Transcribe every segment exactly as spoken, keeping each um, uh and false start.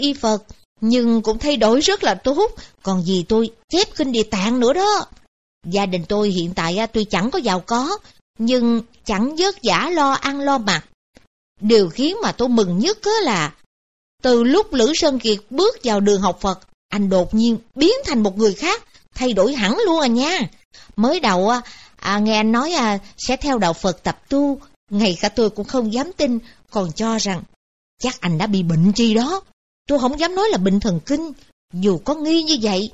y Phật, nhưng cũng thay đổi rất là tốt. Còn dì tôi chép kinh Địa Tạng nữa đó. Gia đình tôi hiện tại tuy chẳng có giàu có, nhưng chẳng vất vả lo ăn lo mặc. Điều khiến mà tôi mừng nhất là từ lúc Lữ Sơn Kiệt bước vào đường học Phật, anh đột nhiên biến thành một người khác, thay đổi hẳn luôn à nha. Mới đầu à, nghe anh nói à, sẽ theo đạo Phật tập tu, ngay cả tôi cũng không dám tin, còn cho rằng chắc anh đã bị bệnh chi đó. Tôi không dám nói là bệnh thần kinh, dù có nghi như vậy.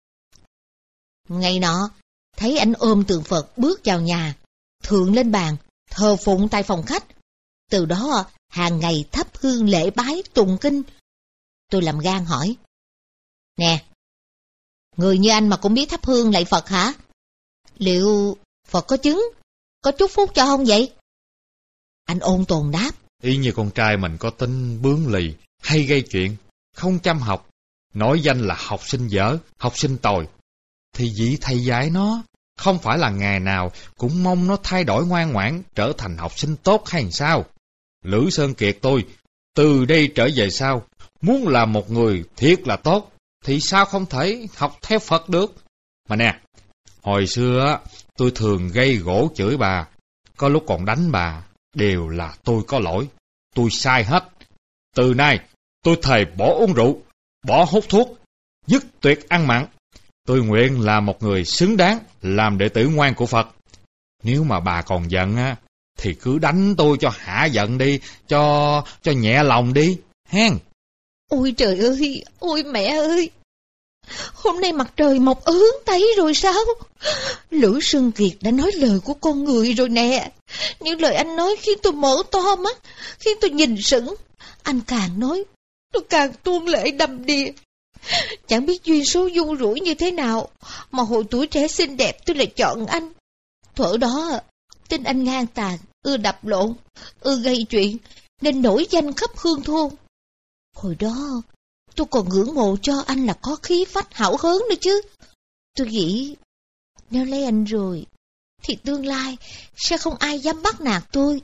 Ngày nọ, thấy anh ôm tượng Phật bước vào nhà, thượng lên bàn, thờ phụng tại phòng khách. Từ đó hàng ngày thắp hương lễ bái tụng kinh. Tôi làm gan hỏi: Nè, người như anh mà cũng biết thắp hương lạy Phật hả? Liệu Phật có chứng, có chúc phúc cho không vậy? Anh ôn tồn đáp: Y như con trai mình có tính bướng lì, hay gây chuyện, không chăm học, nổi danh là học sinh dở, học sinh tồi, thì vị thầy dạy nó không phải là ngày nào cũng mong nó thay đổi ngoan ngoãn, trở thành học sinh tốt hay sao? Lữ Sơn Kiệt tôi, từ đây trở về sau, muốn là một người thiệt là tốt, thì sao không thể học theo Phật được? Mà nè, hồi xưa tôi thường gây gỗ chửi bà, có lúc còn đánh bà, đều là tôi có lỗi, tôi sai hết. Từ nay, tôi thề bỏ uống rượu, bỏ hút thuốc, dứt tuyệt ăn mặn. Tôi nguyện là một người xứng đáng làm đệ tử ngoan của Phật. Nếu mà bà còn giận á, thì cứ đánh tôi cho hả giận đi, cho cho nhẹ lòng đi, hen. Ôi trời ơi, ôi mẹ ơi, hôm nay mặt trời mọc ớn tấy rồi sao? Lữ Sơn Kiệt đã nói lời của con người rồi nè. Những lời anh nói khiến tôi mở to mắt, khiến tôi nhìn sững. Anh càng nói, tôi càng tuôn lệ đầm đìa. Chẳng biết duyên số dung rủi như thế nào mà hồi tuổi trẻ xinh đẹp tôi lại chọn anh. Thuở đó tin anh ngang tàn, ưa đập lộn, ưa gây chuyện, nên nổi danh khắp hương thôn. Hồi đó tôi còn ngưỡng mộ cho anh là có khí phách hão hớn nữa chứ. Tôi nghĩ nếu lấy anh rồi thì tương lai sẽ không ai dám bắt nạt tôi.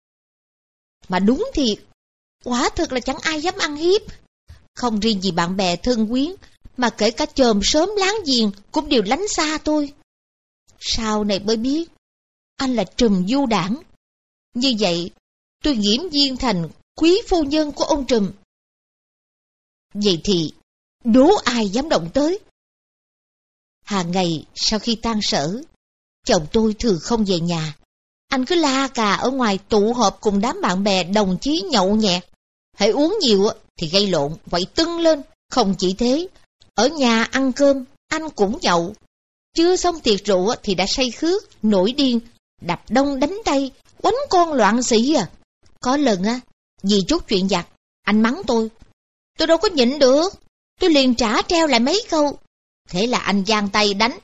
Mà đúng thiệt, quả thực là chẳng ai dám ăn hiếp. Không riêng gì bạn bè thân quyến, mà kể cả chòm xóm láng giềng cũng đều lánh xa tôi. Sau này mới biết anh là Trùm du đảng. Như vậy tôi nghiễm nhiên thành quý phu nhân của ông Trùm. Vậy thì đố ai dám động tới. Hàng ngày sau khi tan sở, chồng tôi thường không về nhà. Anh cứ la cà ở ngoài tụ họp cùng đám bạn bè đồng chí nhậu nhẹt. Hãy uống nhiều thì gây lộn, vậy tưng lên. Không chỉ thế, ở nhà ăn cơm, anh cũng nhậu. Chưa xong tiệc rượu thì đã say khước, nổi điên, đập đông đánh tay, quánh con loạn sĩ à. Có lần á, vì chút chuyện vặt, anh mắng tôi. Tôi đâu có nhịn được, tôi liền trả treo lại mấy câu. Thế là anh giang tay đánh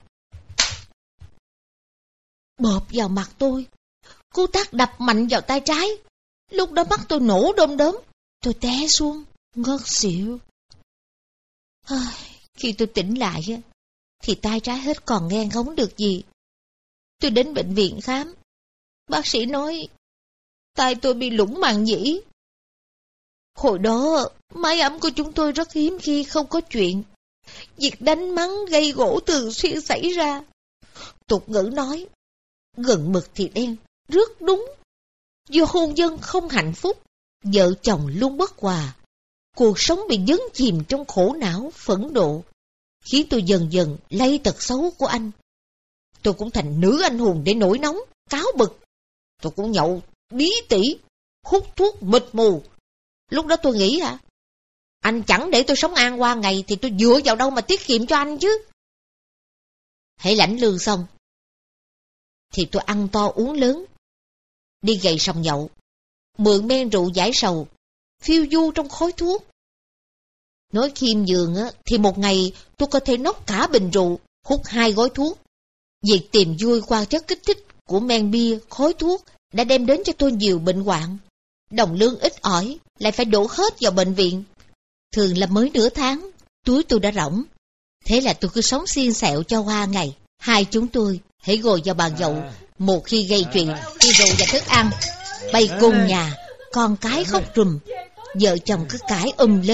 bợp vào mặt tôi. Cú tát đập mạnh vào tay trái. Lúc đó mắt tôi nổ đom đóm, tôi té xuống, ngất xỉu. À, khi tôi tỉnh lại á, thì tay trái hết còn nghe ngóng được gì. Tôi đến bệnh viện khám. Bác sĩ nói tay tôi bị lủng màng nhĩ. Hồi đó mái ấm của chúng tôi rất hiếm khi không có chuyện. Việc đánh mắng gây gỗ thường xuyên xảy ra. Tục ngữ nói gần mực thì đen, rất đúng. Do hôn nhân không hạnh phúc, vợ chồng luôn bất hòa, cuộc sống bị dấn chìm trong khổ não, phẫn nộ, khiến tôi dần dần lây tật xấu của anh. Tôi cũng thành nữ anh hùng để nổi nóng, cáo bực. Tôi cũng nhậu bí tỉ, hút thuốc mịt mù. Lúc đó tôi nghĩ hả, anh chẳng để tôi sống an qua ngày thì tôi dựa vào đâu mà tiết kiệm cho anh chứ. Hãy lãnh lương xong thì tôi ăn to uống lớn, đi gầy sòng nhậu, mượn men rượu giải sầu, phiêu du trong khói thuốc. Nói khiêm nhường á, thì một ngày tôi có thể nốc cả bình rượu, hút hai gói thuốc. Việc tìm vui qua chất kích thích của men bia, khói thuốc đã đem đến cho tôi nhiều bệnh hoạn. Đồng lương ít ỏi lại phải đổ hết vào bệnh viện. Thường là mới nửa tháng, túi tôi đã rỗng. Thế là tôi cứ sống xiên xẹo cho qua ngày. Hai chúng tôi hãy ngồi vào bàn nhậu, một khi gây chuyện thì rượu và thức ăn bay cùng nhà, con cái khóc rùm, vợ chồng cứ cãi um lên.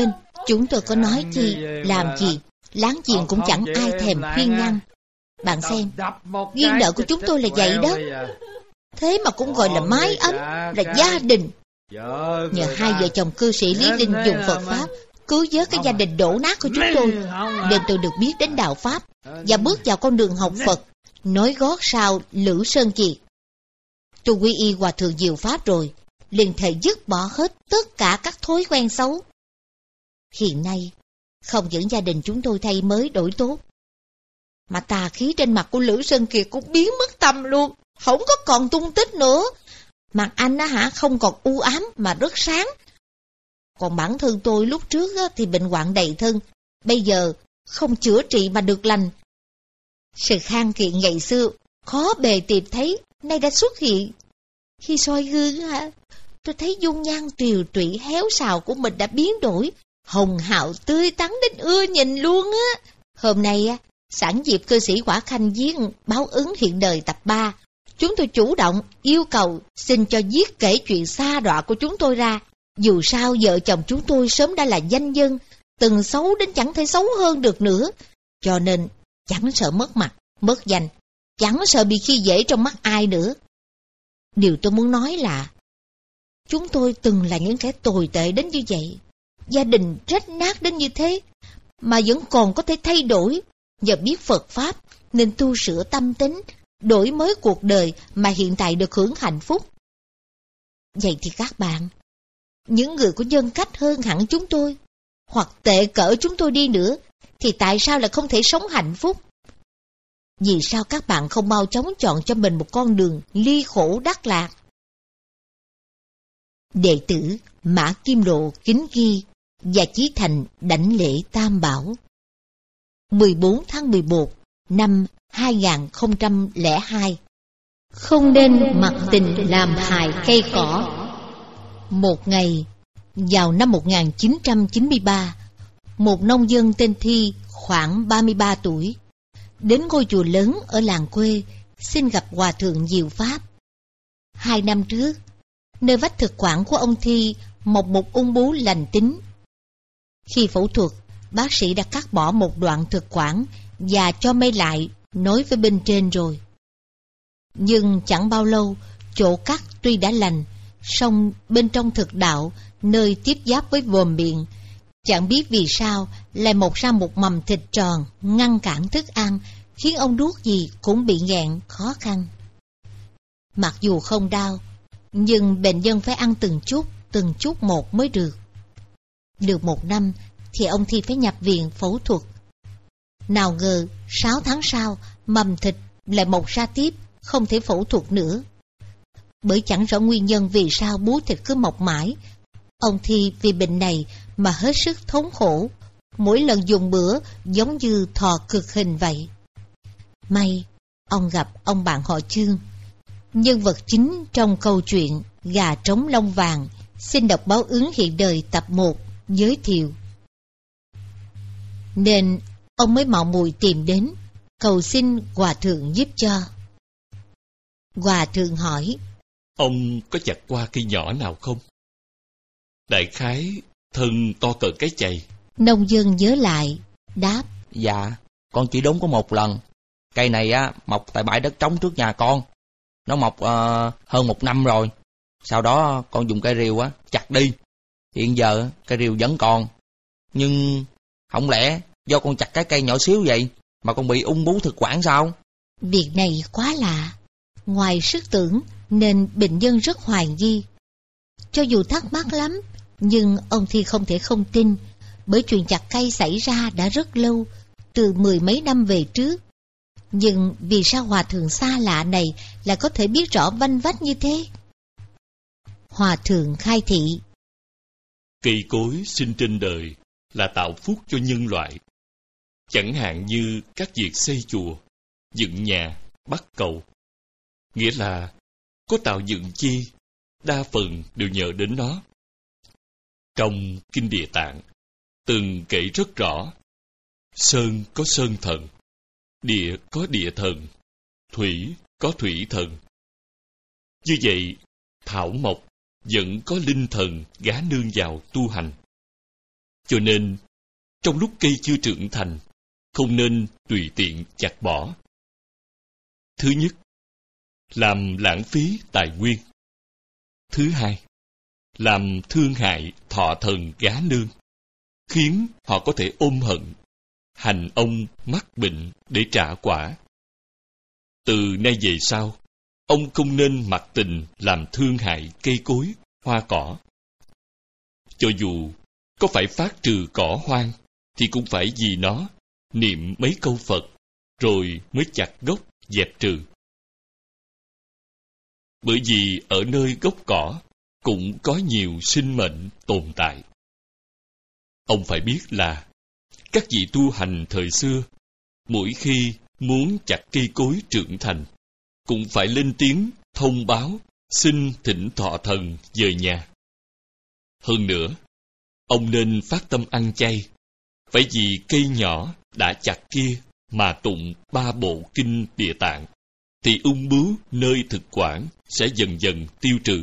Chúng tôi có nói chi, làm gì, láng giềng cũng chẳng ai thèm khuyên ngăn. Bạn xem, duyên nợ của chúng tôi là vậy đó. Thế mà cũng gọi là mái ấm, là gia đình. Nhờ hai vợ chồng cư sĩ Lý Linh dùng Phật Pháp cứu vớt cái gia đình đổ nát của chúng tôi, nên tôi được biết đến đạo Pháp và bước vào con đường học Phật, nối gót sau Lữ Sơn Kiệt. Tôi quy y Hòa Thượng Diệu Pháp rồi, liền thề dứt bỏ hết tất cả các thói quen xấu. Hiện nay, không những gia đình chúng tôi thay mới đổi tốt, mà tà khí trên mặt của Lữ Sơn Kiệt cũng biến mất tăm luôn, không có còn tung tích nữa. Mặt anh á hả, không còn u ám mà rất sáng. Còn bản thân tôi lúc trước á, thì bệnh hoạn đầy thân, bây giờ không chữa trị mà được lành. Sự khang kiện ngày xưa khó bề tìm thấy, nay đã xuất hiện. Khi soi gương á, tôi thấy dung nhan tiều tụy héo xào của mình đã biến đổi, hồng hào tươi tắn đến ưa nhìn luôn á. Hôm nay á, sẵn dịp cư sĩ Quả Khanh viết Báo Ứng Hiện Đời tập ba, chúng tôi chủ động yêu cầu xin cho viết kể chuyện xa đọa của chúng tôi ra. Dù sao vợ chồng chúng tôi sớm đã là danh nhân, từng xấu đến chẳng thể xấu hơn được nữa, cho nên chẳng sợ mất mặt, mất danh, chẳng sợ bị khi dễ trong mắt ai nữa. Điều tôi muốn nói là chúng tôi từng là những kẻ tồi tệ đến như vậy, gia đình rách nát đến như thế, mà vẫn còn có thể thay đổi. Nhờ biết Phật Pháp nên tu sửa tâm tính, đổi mới cuộc đời mà hiện tại được hưởng hạnh phúc. Vậy thì các bạn, những người có nhân cách hơn hẳn chúng tôi, hoặc tệ cỡ chúng tôi đi nữa, thì tại sao lại không thể sống hạnh phúc? Vì sao các bạn không mau chóng chọn cho mình một con đường ly khổ đắc lạc? Đệ tử Mã Kim Lộ kính ghi và chí thành đảnh lễ Tam Bảo. mười bốn tháng mười một năm hai nghìn không trăm lẻ hai. Không nên mặc tình làm hại cây cỏ. Một ngày, vào năm một nghìn chín trăm chín mươi ba, một nông dân tên Thi khoảng ba mươi ba tuổi đến ngôi chùa lớn ở làng quê xin gặp Hòa Thượng Diệu Pháp. Hai năm trước, nơi vách thực quản của ông Thi mọc một ung bướu lành tính. Khi phẫu thuật, bác sĩ đã cắt bỏ một đoạn thực quản và cho may lại nối với bên trên rồi. Nhưng chẳng bao lâu, chỗ cắt tuy đã lành, song bên trong thực đạo, nơi tiếp giáp với vòm miệng, chẳng biết vì sao lại mọc ra một mầm thịt tròn ngăn cản thức ăn, khiến ông đuốt gì cũng bị nghẹn khó khăn. Mặc dù không đau, nhưng bệnh nhân phải ăn từng chút, từng chút một mới được. Được một năm thì ông Thi phải nhập viện phẫu thuật. Nào ngờ sáu tháng sau, mầm thịt lại mọc ra tiếp, không thể phẫu thuật nữa. Bởi chẳng rõ nguyên nhân vì sao bú thịt cứ mọc mãi, ông Thi vì bệnh này mà hết sức thống khổ, mỗi lần dùng bữa giống như thọ cực hình vậy. May ông gặp ông bạn họ Chương, nhân vật chính trong câu chuyện Gà Trống Lông Vàng. Xin đọc Báo Ứng Hiện Đời tập một giới thiệu. Nên ông mới mạo muội tìm đến, cầu xin Hòa Thượng giúp cho. Hòa Thượng hỏi: Ông có chặt qua cây nhỏ nào không? Đại khái thân to cỡ cái chày. Nông dân nhớ lại, đáp: Dạ, con chỉ đốn có một lần. Cây này á mọc tại bãi đất trống trước nhà con. Nó mọc uh, hơn một năm rồi. Sau đó con dùng cây rìu á chặt đi. Hiện giờ cây rìu vẫn còn. Nhưng không lẽ do con chặt cái cây nhỏ xíu vậy mà con bị ung bướu thực quản sao? Việc này quá lạ, ngoài sức tưởng nên bệnh nhân rất hoài nghi. Cho dù thắc mắc lắm, nhưng ông Thi không thể không tin, bởi chuyện chặt cây xảy ra đã rất lâu, từ mười mấy năm về trước. Nhưng vì sao Hòa Thượng xa lạ này lại có thể biết rõ vanh vách như thế? Hòa Thượng khai thị: Cây cối sinh trên đời là tạo phúc cho nhân loại. Chẳng hạn như các việc xây chùa, dựng nhà, bắt cầu. Nghĩa là có tạo dựng chi, đa phần đều nhờ đến nó. Trong Kinh Địa Tạng, từng kể rất rõ: sơn có sơn thần, địa có địa thần, thủy có thủy thần. Như vậy, thảo mộc vẫn có linh thần gá nương vào tu hành. Cho nên, trong lúc cây chưa trưởng thành, không nên tùy tiện chặt bỏ. Thứ nhất, làm lãng phí tài nguyên. Thứ hai, làm thương hại thọ thần gá nương, khiến họ có thể ôm hận, hành ông mắc bệnh để trả quả. Từ nay về sau, ông không nên mặc tình làm thương hại cây cối, hoa cỏ. Cho dù có phải phát trừ cỏ hoang, thì cũng phải vì nó niệm mấy câu Phật, rồi mới chặt gốc dẹp trừ. Bởi vì ở nơi gốc cỏ cũng có nhiều sinh mệnh tồn tại. Ông phải biết là các vị tu hành thời xưa, mỗi khi muốn chặt cây cối trưởng thành, cũng phải lên tiếng thông báo xin thỉnh thọ thần về nhà. Hơn nữa, ông nên phát tâm ăn chay, phải vì cây nhỏ đã chặt kia mà tụng ba bộ kinh Địa Tạng, thì ung bướu nơi thực quản sẽ dần dần tiêu trừ.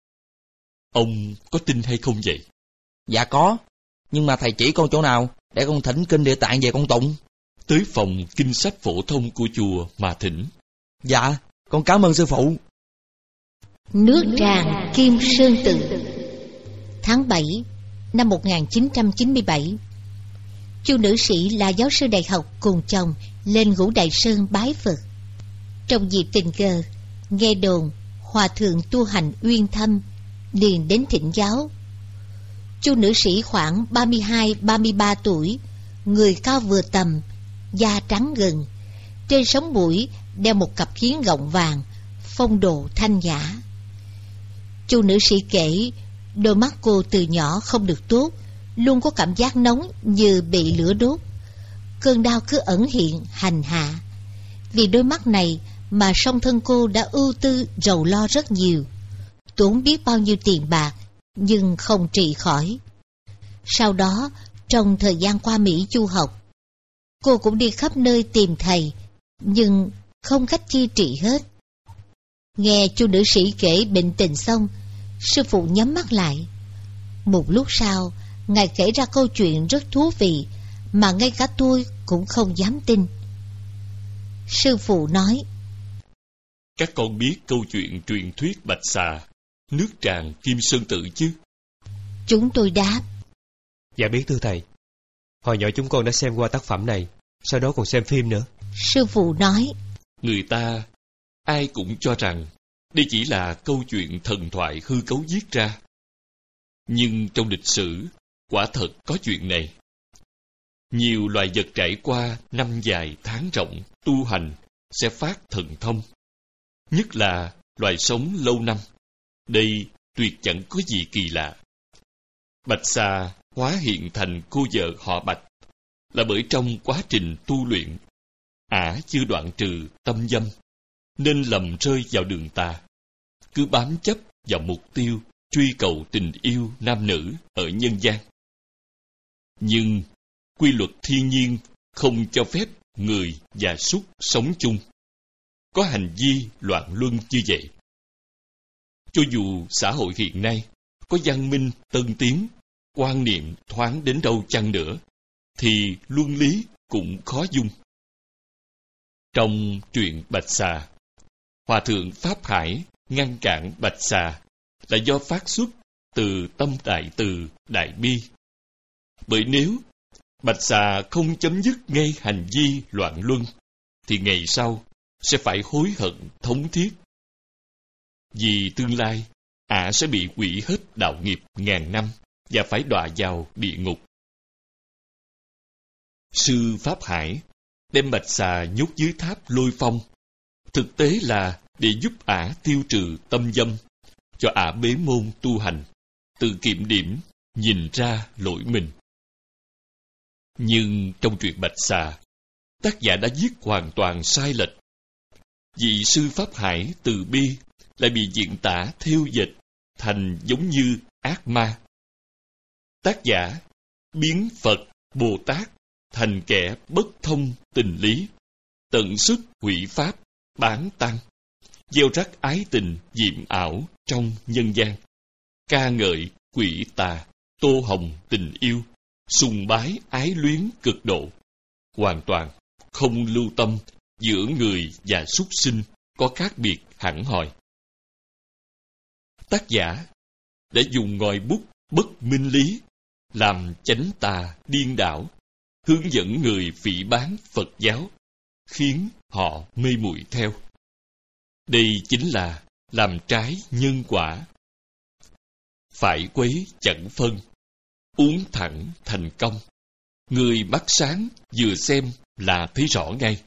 Ông có tin hay không vậy? Dạ có, nhưng mà thầy chỉ con chỗ nào để con thỉnh kinh Địa Tạng về con tụng? Tới phòng kinh sách phổ thông của chùa mà thỉnh. Dạ, con cảm ơn sư phụ. Nước tràn Kim Sơn Tự. Tháng bảy năm một nghìn chín trăm chín mươi bảy, Chu nữ sĩ là giáo sư đại học cùng chồng lên Ngũ Đại Sơn bái Phật. Trong dịp tình cờ, nghe đồn hòa thượng tu hành Uyên Thâm liền đến thỉnh giáo. Chu nữ sĩ khoảng ba mươi hai ba mươi ba tuổi, người cao vừa tầm, da trắng gừng, trên sống mũi đeo một cặp kiếng gọng vàng, phong độ thanh nhã. Chu nữ sĩ kể đôi mắt cô từ nhỏ không được tốt, luôn có cảm giác nóng như bị lửa đốt. Cơn đau cứ ẩn hiện hành hạ. Vì đôi mắt này mà song thân cô đã ưu tư rầu lo rất nhiều, tốn biết bao nhiêu tiền bạc nhưng không trị khỏi. Sau đó, trong thời gian qua Mỹ du học, cô cũng đi khắp nơi tìm thầy, nhưng không cách chi trị hết. Nghe chu nữ sĩ kể bệnh tình xong, sư phụ nhắm mắt lại. Một lúc sau, ngài kể ra câu chuyện rất thú vị mà ngay cả tôi cũng không dám tin. Sư phụ nói: Các con biết câu chuyện truyền thuyết Bạch Xà, nước tràn Kim Sơn Tự chứ? Chúng tôi đáp: Dạ biết thưa thầy. Hồi nhỏ chúng con đã xem qua tác phẩm này, sau đó còn xem phim nữa. Sư phụ nói: Người ta ai cũng cho rằng đây chỉ là câu chuyện thần thoại hư cấu viết ra. Nhưng trong lịch sử, quả thật có chuyện này. Nhiều loài vật trải qua năm dài tháng rộng tu hành sẽ phát thần thông. Nhất là loài sống lâu năm. Đây tuyệt chẳng có gì kỳ lạ. Bạch Xà hóa hiện thành cô vợ họ Bạch là bởi trong quá trình tu luyện, ả chưa đoạn trừ tâm dâm, nên lầm rơi vào đường tà, cứ bám chấp vào mục tiêu truy cầu tình yêu nam nữ ở nhân gian. Nhưng quy luật thiên nhiên không cho phép người và súc sống chung, có hành vi loạn luân như vậy. Cho dù xã hội hiện nay có văn minh tân tiến, quan niệm thoáng đến đâu chăng nữa, thì luân lý cũng khó dung. Trong truyện Bạch Xà, Hòa thượng Pháp Hải ngăn cản Bạch Xà là do phát xuất từ tâm đại từ, đại bi. Bởi nếu Bạch Xà không chấm dứt ngay hành vi loạn luân, thì ngày sau sẽ phải hối hận thống thiết. Vì tương lai, ả sẽ bị hủy hết đạo nghiệp ngàn năm và phải đọa vào địa ngục. Sư Pháp Hải đem Bạch Xà nhốt dưới tháp Lôi Phong, thực tế là để giúp ả tiêu trừ tâm dâm, cho ả bế môn tu hành, tự kiểm điểm, nhìn ra lỗi mình. Nhưng trong truyện Bạch Xà, tác giả đã viết hoàn toàn sai lệch. Vị sư Pháp Hải từ bi lại bị diễn tả thêu dệt thành giống như ác ma. Tác giả biến Phật, Bồ Tát thành kẻ bất thông tình lý, tận sức hủy pháp, bán tăng, gieo rắc ái tình diệm ảo trong nhân gian, ca ngợi quỷ tà, tô hồng tình yêu, sùng bái ái luyến cực độ, hoàn toàn không lưu tâm giữa người và súc sinh có khác biệt hẳn hoi. Tác giả đã dùng ngòi bút bất minh lý làm chánh tà điên đảo, hướng dẫn người phỉ báng Phật giáo, khiến họ mê muội theo. Đây chính là làm trái nhân quả. Phải quấy chẳng phân, uống thẳng thành công. Người mắt sáng vừa xem là thấy rõ ngay.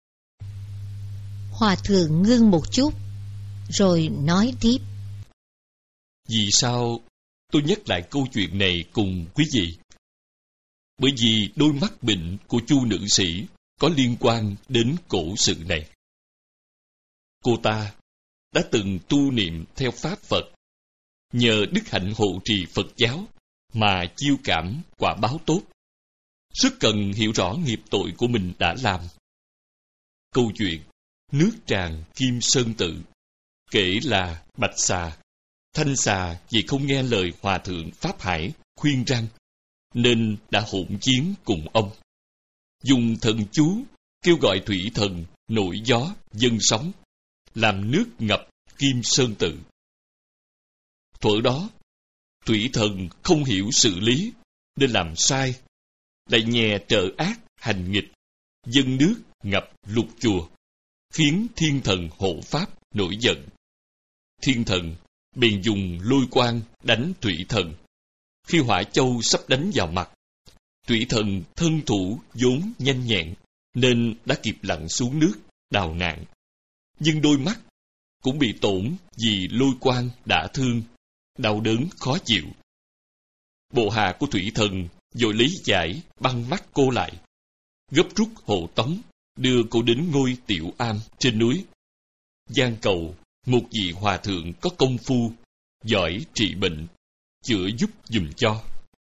Hòa thượng ngưng một chút, rồi nói tiếp. Vì sao tôi nhắc lại câu chuyện này cùng quý vị? Bởi vì đôi mắt bệnh của Chu nữ sĩ có liên quan đến cổ sự này. Cô ta đã từng tu niệm theo Pháp Phật, nhờ đức hạnh hộ trì Phật giáo mà chiêu cảm quả báo tốt, rất cần hiểu rõ nghiệp tội của mình đã làm. Câu chuyện nước tràn Kim Sơn Tự kể là Bạch Xà, Thanh Xà vì không nghe lời Hòa thượng Pháp Hải khuyên răn, nên đã hỗn chiến cùng ông, dùng thần chú kêu gọi thủy thần nổi gió dâng sóng, làm nước ngập Kim Sơn Tự. Thuở đó, thủy thần không hiểu sự lý nên làm sai, lại nhè trợ ác hành nghịch, dâng nước ngập lục chùa, khiến thiên thần hộ pháp nổi giận. Thiên thần bèn dùng lôi quang đánh thủy thần. Khi hỏa châu sắp đánh vào mặt, thủy thần thân thủ vốn nhanh nhẹn nên đã kịp lặn xuống nước đào nạn, nhưng đôi mắt cũng bị tổn vì lôi quang đã thương, đau đớn khó chịu. Bộ hạ của thủy thần vội lý giải băng mắt cô lại, gấp rút hộ tống đưa cô đến ngôi Tiểu Am trên núi, van cầu một vị hòa thượng có công phu giỏi trị bệnh chữa giúp giùm cho.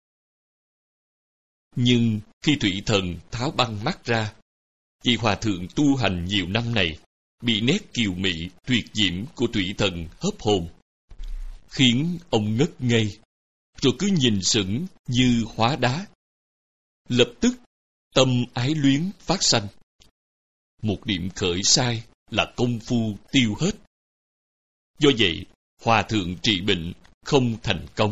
Nhưng khi thủy thần tháo băng mắt ra, vị hòa thượng tu hành nhiều năm này bị nét kiều mị tuyệt diễm của thủy thần hớp hồn, khiến ông ngất ngây, rồi cứ nhìn sững như hóa đá. Lập tức tâm ái luyến phát sanh. Một điểm khởi sai là công phu tiêu hết. Do vậy, hòa thượng trị bệnh không thành công.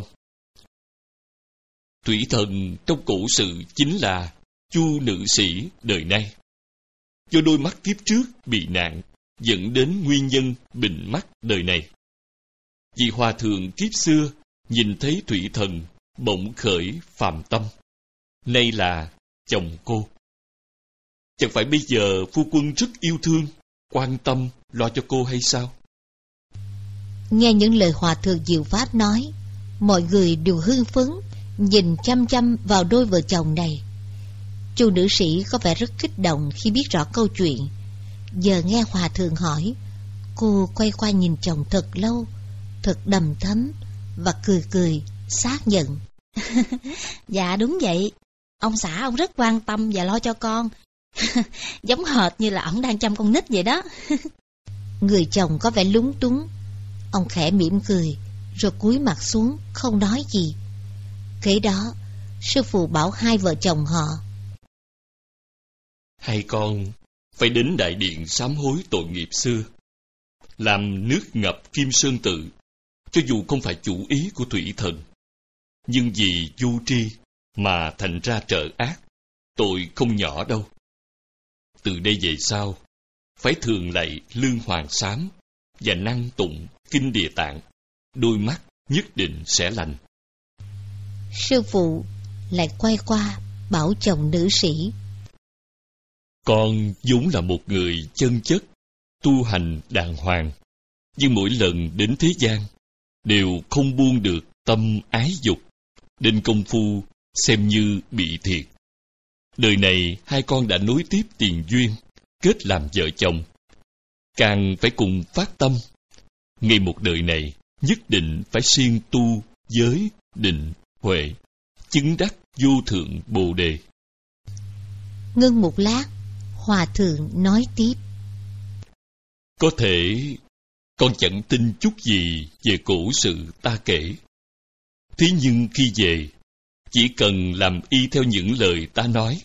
Thủy thần trong cổ sự chính là Chu nữ sĩ đời nay. Do đôi mắt kiếp trước bị nạn, dẫn đến nguyên nhân bệnh mắt đời này. Vì hòa thượng kiếp xưa nhìn thấy thủy thần bỗng khởi phàm tâm, nay là chồng cô. Chẳng phải bây giờ phu quân rất yêu thương, quan tâm, lo cho cô hay sao? Nghe những lời hòa thượng diệu pháp nói, mọi người đều hưng phấn, nhìn chăm chăm vào đôi vợ chồng này. Chu nữ sĩ có vẻ rất kích động khi biết rõ câu chuyện. Giờ nghe hòa thượng hỏi, cô quay qua nhìn chồng thật lâu, thật đầm thấm, và cười cười xác nhận. Dạ đúng vậy, ông xã ông rất quan tâm và lo cho con. Giống hệt như là ổng đang chăm con nít vậy đó. Người chồng có vẻ lúng túng. Ông khẽ mỉm cười, rồi cúi mặt xuống không nói gì. Kế đó, sư phụ bảo hai vợ chồng họ: hai con phải đến đại điện sám hối tội nghiệp xưa, làm nước ngập Kim Sơn Tự, cho dù không phải chủ ý của thủy thần, nhưng vì vô tri mà thành ra trợ ác, tội không nhỏ đâu. Từ đây về sau, phải thường lạy Lương Hoàng Sám và năng tụng Kinh Địa Tạng, đôi mắt nhất định sẽ lành. Sư phụ lại quay qua bảo chồng nữ sĩ: Con vốn là một người chân chất, tu hành đàng hoàng, nhưng mỗi lần đến thế gian đều không buông được tâm ái dục, nên công phu xem như bị thiệt. Đời này hai con đã nối tiếp tiền duyên, kết làm vợ chồng, càng phải cùng phát tâm. Ngày một đời này nhất định phải siêng tu giới, định, huệ, chứng đắc vô thượng bồ đề. Ngưng một lát, hòa thượng nói tiếp: Có thể con chẳng tin chút gì về cổ sự ta kể. Thế nhưng khi về, Chỉ cần làm y theo những lời ta nói